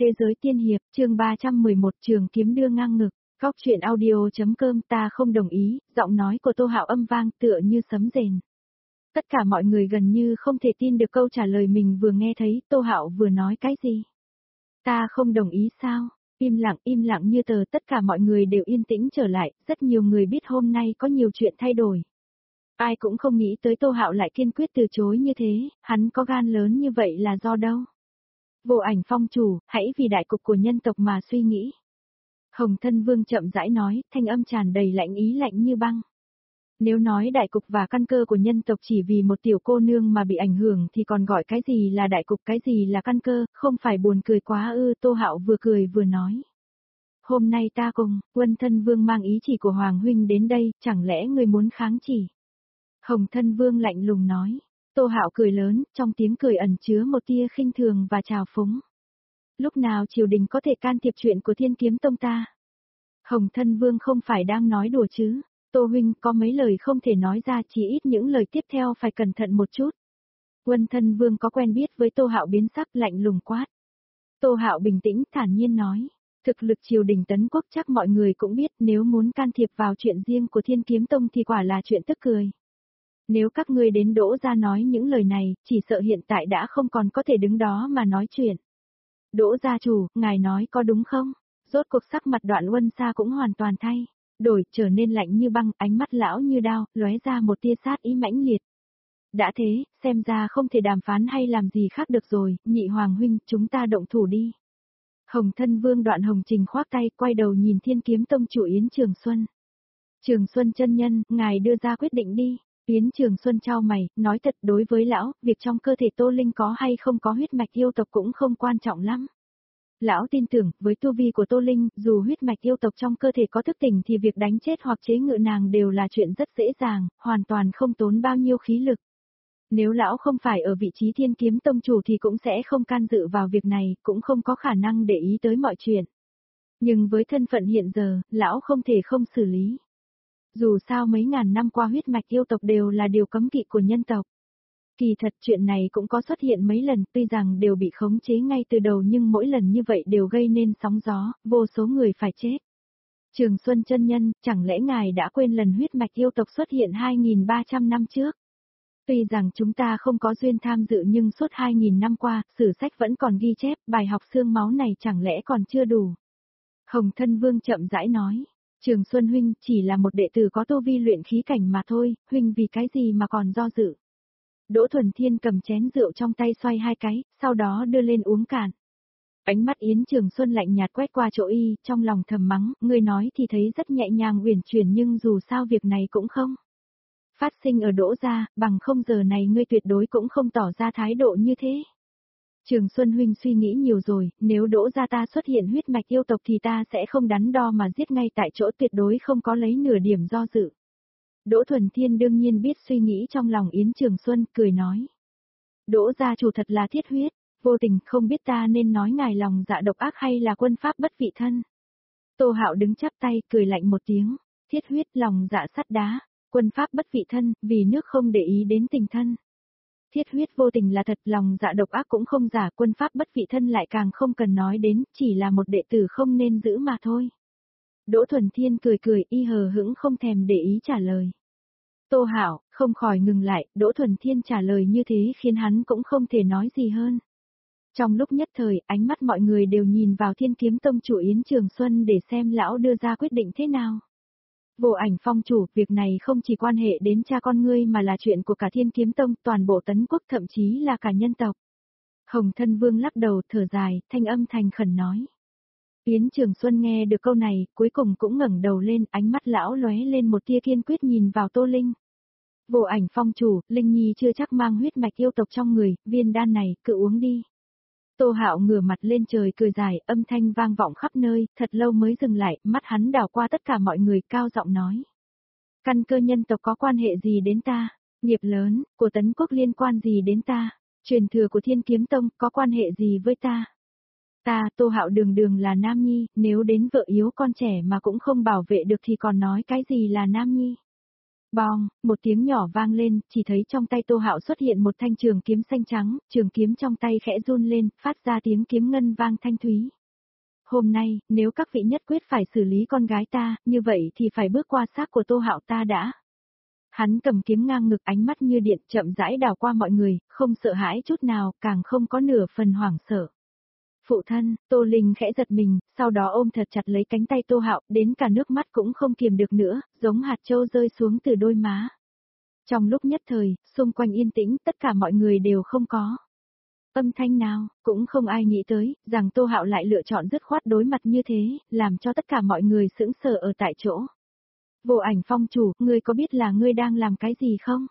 Thế giới tiên hiệp, chương 311 trường kiếm đưa ngang ngực, góc chuyện audio.com ta không đồng ý, giọng nói của Tô Hạo âm vang tựa như sấm rền. Tất cả mọi người gần như không thể tin được câu trả lời mình vừa nghe thấy, Tô Hạo vừa nói cái gì. Ta không đồng ý sao? Im lặng như tờ, tất cả mọi người đều yên tĩnh trở lại, rất nhiều người biết hôm nay có nhiều chuyện thay đổi. Ai cũng không nghĩ tới Tô Hạo lại kiên quyết từ chối như thế, hắn có gan lớn như vậy là do đâu? Vô Ảnh phong chủ, hãy vì đại cục của nhân tộc mà suy nghĩ. Hồng Thân Vương chậm rãi nói, thanh âm tràn đầy lạnh ý lạnh như băng. Nếu nói đại cục và căn cơ của nhân tộc chỉ vì một tiểu cô nương mà bị ảnh hưởng thì còn gọi cái gì là đại cục, cái gì là căn cơ, không phải buồn cười quá ư? Tô Hạo vừa cười vừa nói. Hôm nay ta cùng, Quân Thân Vương mang ý chỉ của Hoàng Huynh đến đây, chẳng lẽ người muốn kháng chỉ? Hồng Thân Vương lạnh lùng nói. Tô Hạo cười lớn, trong tiếng cười ẩn chứa một tia khinh thường và trào phúng. Lúc nào triều đình có thể can thiệp chuyện của Thiên Kiếm Tông ta? Hồng Thân Vương không phải đang nói đùa chứ? Tô huynh có mấy lời không thể nói ra, chỉ ít những lời tiếp theo phải cẩn thận một chút. Quân Thân Vương có quen biết với Tô Hạo biến sắc lạnh lùng quát. Tô Hạo bình tĩnh thản nhiên nói. Thực lực triều đình Tấn Quốc chắc mọi người cũng biết, nếu muốn can thiệp vào chuyện riêng của Thiên Kiếm Tông thì quả là chuyện tức cười. Nếu các ngươi đến Đỗ gia nói những lời này, chỉ sợ hiện tại đã không còn có thể đứng đó mà nói chuyện. Đỗ gia chủ, ngài nói có đúng không? Rốt cuộc sắc mặt Đoạn Uân Sa cũng hoàn toàn thay đổi, trở nên lạnh như băng, ánh mắt lão như đao, lóe ra một tia sát ý mãnh liệt. Đã thế, xem ra không thể đàm phán hay làm gì khác được rồi, Nhị Hoàng huynh, chúng ta động thủ đi. Hồng Thân Vương Đoạn Hồng Trình khoác tay, quay đầu nhìn Thiên Kiếm Tông chủ Yến Trường Xuân. Trường Xuân chân nhân, ngài đưa ra quyết định đi. Yến Trường Xuân chau mày, nói thật, đối với lão, việc trong cơ thể Tô Linh có hay không có huyết mạch yêu tộc cũng không quan trọng lắm. Lão tin tưởng, với tu vi của Tô Linh, dù huyết mạch yêu tộc trong cơ thể có thức tỉnh thì việc đánh chết hoặc chế ngự nàng đều là chuyện rất dễ dàng, hoàn toàn không tốn bao nhiêu khí lực. Nếu lão không phải ở vị trí Thiên Kiếm Tông chủ thì cũng sẽ không can dự vào việc này, cũng không có khả năng để ý tới mọi chuyện. Nhưng với thân phận hiện giờ, lão không thể không xử lý. Dù sao mấy ngàn năm qua huyết mạch yêu tộc đều là điều cấm kỵ của nhân tộc. Kỳ thật chuyện này cũng có xuất hiện mấy lần, tuy rằng đều bị khống chế ngay từ đầu nhưng mỗi lần như vậy đều gây nên sóng gió, vô số người phải chết. Trường Xuân chân nhân, chẳng lẽ ngài đã quên lần huyết mạch yêu tộc xuất hiện 2.300 năm trước? Tuy rằng chúng ta không có duyên tham dự nhưng suốt 2.000 năm qua, sử sách vẫn còn ghi chép, bài học xương máu này chẳng lẽ còn chưa đủ? Hồng Thân Vương chậm rãi nói. Trường Xuân huynh chỉ là một đệ tử có tu vi luyện khí cảnh mà thôi, huynh vì cái gì mà còn do dự. Đỗ Thuần Thiên cầm chén rượu trong tay xoay hai cái, sau đó đưa lên uống cạn. Ánh mắt Yến Trường Xuân lạnh nhạt quét qua chỗ y, trong lòng thầm mắng, người nói thì thấy rất nhẹ nhàng uyển chuyển nhưng dù sao việc này cũng không phát sinh ở Đỗ gia, bằng không giờ này ngươi tuyệt đối cũng không tỏ ra thái độ như thế. Trường Xuân huynh suy nghĩ nhiều rồi, nếu Đỗ gia ta xuất hiện huyết mạch yêu tộc thì ta sẽ không đắn đo mà giết ngay tại chỗ, tuyệt đối không có lấy nửa điểm do dự. Đỗ Thuần Thiên đương nhiên biết suy nghĩ trong lòng Yến Trường Xuân, cười nói. Đỗ gia chủ thật là thiết huyết, vô tình, không biết ta nên nói ngài lòng dạ độc ác hay là quân pháp bất vị thân. Tô Hạo đứng chắp tay, cười lạnh một tiếng, thiết huyết, lòng dạ sắt đá, quân pháp bất vị thân, vì nước không để ý đến tình thân. Thiết huyết vô tình là thật, lòng dạ độc ác cũng không giả, quân pháp bất vị thân lại càng không cần nói đến, chỉ là một đệ tử không nên giữ mà thôi. Đỗ Thuần Thiên cười cười, y hờ hững không thèm để ý trả lời. Tô Hạo không khỏi ngừng lại, Đỗ Thuần Thiên trả lời như thế khiến hắn cũng không thể nói gì hơn. Trong lúc nhất thời, ánh mắt mọi người đều nhìn vào Thiên Kiếm Tông chủ Yến Trường Xuân để xem lão đưa ra quyết định thế nào. Vô Ảnh phong chủ, việc này không chỉ quan hệ đến cha con ngươi mà là chuyện của cả Thiên Kiếm Tông, toàn bộ Tấn Quốc, thậm chí là cả nhân tộc. Hồng Thân Vương lắc đầu thở dài, thanh âm thành khẩn nói. Yến Trường Xuân nghe được câu này, cuối cùng cũng ngẩng đầu lên, ánh mắt lão lóe lên một tia kiên quyết nhìn vào Tô Linh. Vô Ảnh phong chủ, Linh Nhi chưa chắc mang huyết mạch yêu tộc trong người, viên đan này, cứ uống đi. Tô Hạo ngửa mặt lên trời cười dài, âm thanh vang vọng khắp nơi, thật lâu mới dừng lại, mắt hắn đảo qua tất cả mọi người, cao giọng nói. Căn cơ nhân tộc có quan hệ gì đến ta? Nghiệp lớn, của Tấn Quốc liên quan gì đến ta? Truyền thừa của Thiên Kiếm Tông có quan hệ gì với ta? Ta, Tô Hạo đường đường là nam nhi, nếu đến vợ yếu con trẻ mà cũng không bảo vệ được thì còn nói cái gì là nam nhi? Bong, một tiếng nhỏ vang lên, chỉ thấy trong tay Tô Hạo xuất hiện một thanh trường kiếm xanh trắng, trường kiếm trong tay khẽ run lên, phát ra tiếng kiếm ngân vang thanh thúy. Hôm nay, nếu các vị nhất quyết phải xử lý con gái ta, như vậy thì phải bước qua xác của Tô Hạo ta đã. Hắn cầm kiếm ngang ngực, ánh mắt như điện, chậm rãi đảo qua mọi người, không sợ hãi chút nào, càng không có nửa phần hoảng sợ. Phụ thân, Tô Linh khẽ giật mình, sau đó ôm thật chặt lấy cánh tay Tô Hạo, đến cả nước mắt cũng không kiềm được nữa, giống hạt châu rơi xuống từ đôi má. Trong lúc nhất thời, xung quanh yên tĩnh, tất cả mọi người đều không có âm thanh nào, cũng không ai nghĩ tới, rằng Tô Hạo lại lựa chọn dứt khoát đối mặt như thế, làm cho tất cả mọi người sững sờ ở tại chỗ. Vô Ảnh Phong chủ, ngươi có biết là ngươi đang làm cái gì không?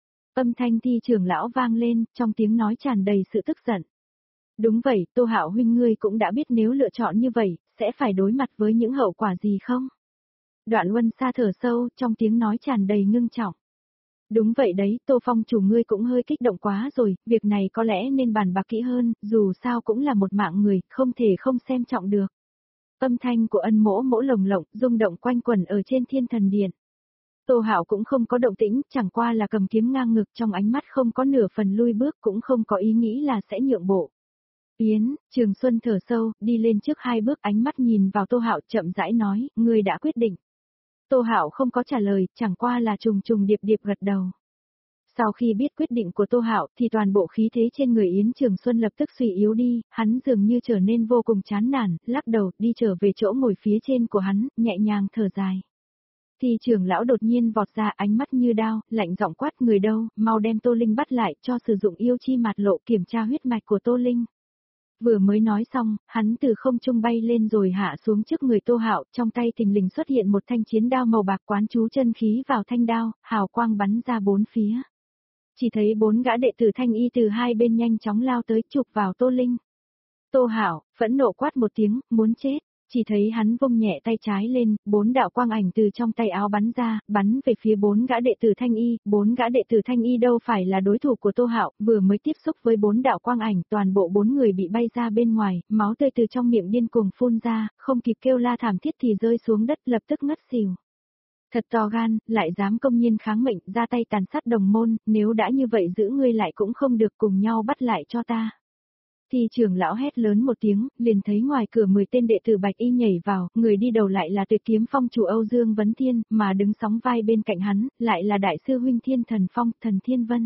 Âm thanh Thi trưởng lão vang lên, trong tiếng nói tràn đầy sự tức giận. Đúng vậy, Tô Hạo huynh, ngươi cũng đã biết nếu lựa chọn như vậy, sẽ phải đối mặt với những hậu quả gì không? Đoạn Luân Sa thở sâu, trong tiếng nói tràn đầy ngưng trọng. Đúng vậy đấy, Tô Phong chủ, ngươi cũng hơi kích động quá rồi, việc này có lẽ nên bàn bạc kỹ hơn, dù sao cũng là một mạng người, không thể không xem trọng được. Âm thanh của Ân Mỗ Mỗ lồng lộng, rung động quanh quẩn ở trên Thiên Thần Điện. Tô Hạo cũng không có động tĩnh, chẳng qua là cầm kiếm ngang ngực, trong ánh mắt không có nửa phần lui bước, cũng không có ý nghĩ là sẽ nhượng bộ. Yến, Trường Xuân thở sâu, đi lên trước 2 bước, ánh mắt nhìn vào Tô Hạo, chậm rãi nói, ngươi đã quyết định. Tô Hạo không có trả lời, chẳng qua là trùng trùng điệp điệp gật đầu. Sau khi biết quyết định của Tô Hạo thì toàn bộ khí thế trên người Yến Trường Xuân lập tức suy yếu đi, hắn dường như trở nên vô cùng chán nản, lắc đầu, đi trở về chỗ ngồi phía trên của hắn, nhẹ nhàng thở dài. Thì trưởng lão đột nhiên vọt ra, ánh mắt như đao, lạnh giọng quát, người đâu, mau đem Tô Linh bắt lại, cho sử dụng yêu chi mạt lộ kiểm tra huyết mạch của Tô Linh. Vừa mới nói xong, hắn từ không trung bay lên rồi hạ xuống trước người Tô Hạo, trong tay thình lình xuất hiện một thanh chiến đao màu bạc, quán chú chân khí vào thanh đao, hào quang bắn ra 4 phía. Chỉ thấy 4 gã đệ tử Thanh Y từ hai bên nhanh chóng lao tới, chụp vào Tô Linh. Tô Hạo phẫn nộ quát một tiếng, muốn chết. Chỉ thấy hắn vung nhẹ tay trái lên, 4 đạo quang ảnh từ trong tay áo bắn ra, bắn về phía 4 gã đệ tử Thanh Y. 4 gã đệ tử Thanh Y đâu phải là đối thủ của Tô Hạo, vừa mới tiếp xúc với 4 đạo quang ảnh, toàn bộ 4 người bị bay ra bên ngoài, máu tươi từ trong miệng điên cuồng phun ra, không kịp kêu la thảm thiết thì rơi xuống đất, lập tức ngất xỉu. Thật to gan, lại dám công nhiên kháng mệnh, ra tay tàn sát đồng môn, nếu đã như vậy giữ ngươi lại cũng không được, cùng nhau bắt lại cho ta. Thì trưởng lão hét lớn một tiếng, liền thấy ngoài cửa 10 tên đệ tử Bạch Y nhảy vào, người đi đầu lại là Tuyệt Kiếm Phong chủ Âu Dương Vấn Thiên, mà đứng sóng vai bên cạnh hắn, lại là đại sư huynh Thiên Thần Phong, Thần Thiên Vân.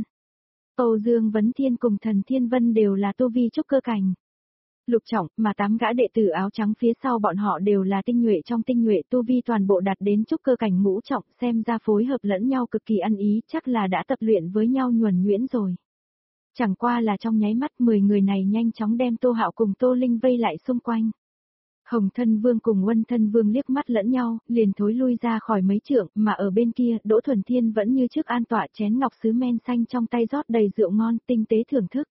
Âu Dương Vấn Thiên cùng Thần Thiên Vân đều là tu vi trúc cơ cảnh. Lục trọng, mà 8 gã đệ tử áo trắng phía sau bọn họ đều là tinh nhuệ trong tinh nhuệ, tu vi toàn bộ đạt đến trúc cơ cảnh ngũ trọng, xem ra phối hợp lẫn nhau cực kỳ ăn ý, chắc là đã tập luyện với nhau nhuần nhuyễn rồi. Chẳng qua là trong nháy mắt 10 người này nhanh chóng đem Tô Hạo cùng Tô Linh vây lại xung quanh. Hồng Thân Vương cùng Uân Thân Vương liếc mắt lẫn nhau, liền thối lui ra khỏi mấy trượng, mà ở bên kia, Đỗ Thuần Thiên vẫn như trước an tọa chén ngọc sứ men xanh trong tay rót đầy rượu ngon, tinh tế thưởng thức.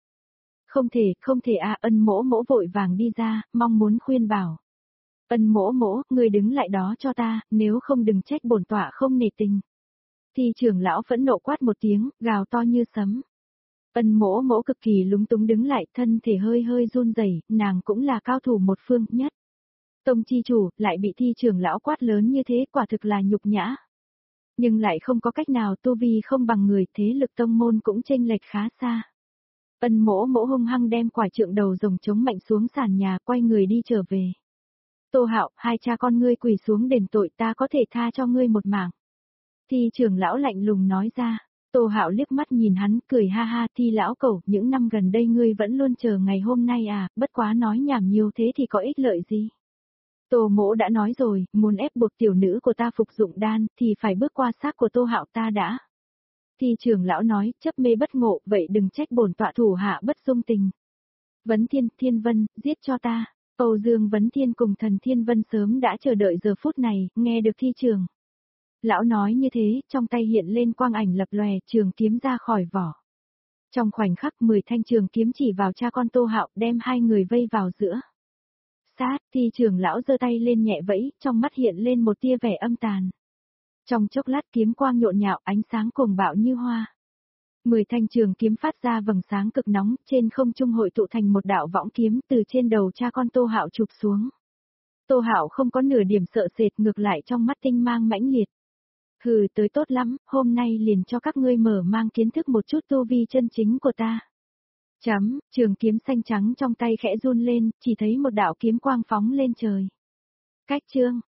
Không thể à, Ân Mỗ Mỗ vội vàng đi ra, mong muốn khuyên bảo. Ân Mỗ Mỗ, người đứng lại đó cho ta, nếu không đừng trách bổn tọa không nể tình. Thì trưởng lão phẫn nộ quát một tiếng, gào to như sấm. Ân Mỗ Mỗ cực kỳ lúng túng đứng lại, thân thể hơi hơi run rẩy, nàng cũng là cao thủ một phương nhất. Tông chi chủ, lại bị Thi trưởng lão quát lớn như thế, quả thực là nhục nhã. Nhưng lại không có cách nào, tu vi không bằng người, thế lực tông môn cũng chênh lệch khá xa. Ân Mỗ Mỗ hung hăng đem quải trượng đầu rồng chống mạnh xuống sàn nhà, quay người đi trở về. Tô Hạo, hai cha con ngươi quỳ xuống đền tội, ta có thể tha cho ngươi một mạng. Thi trưởng lão lạnh lùng nói ra. Tô Hạo liếc mắt nhìn hắn, cười ha ha, Thi lão cẩu, những năm gần đây ngươi vẫn luôn chờ ngày hôm nay à, bất quá nói nhảm nhiều thế thì có ích lợi gì. Tô Mỗ đã nói rồi, muốn ép buộc tiểu nữ của ta phục dụng đan, thì phải bước qua xác của Tô Hạo ta đã. Thì trưởng lão nói, chấp mê bất ngộ, vậy đừng trách bổn tọa thủ hạ bất dung tình. Vấn Thiên, Thiên Vân, giết cho ta. Âu Dương Vấn Thiên cùng Thần Thiên Vân sớm đã chờ đợi giờ phút này, nghe được thi trường. Lão nói như thế, trong tay hiện lên quang ảnh lập lòe, trường kiếm ra khỏi vỏ. Trong khoảnh khắc 10 thanh trường kiếm chỉ vào cha con Tô Hạo, đem hai người vây vào giữa. Sát, thì trưởng lão giơ tay lên nhẹ vẫy, trong mắt hiện lên một tia vẻ âm tàn. Trong chốc lát kiếm quang nhộn nhạo, ánh sáng cuồng bạo như hoa. 10 thanh trường kiếm phát ra vầng sáng cực nóng, trên không trung hội tụ thành một đạo võng kiếm từ trên đầu cha con Tô Hạo chụp xuống. Tô Hạo không có nửa điểm sợ sệt, ngược lại trong mắt tinh mang mãnh liệt. Hừ, tới tốt lắm, hôm nay liền cho các ngươi mở mang kiến thức một chút tu vi chân chính của ta. Chấm, trường kiếm xanh trắng trong tay khẽ run lên, chỉ thấy một đạo kiếm quang phóng lên trời. Cách chương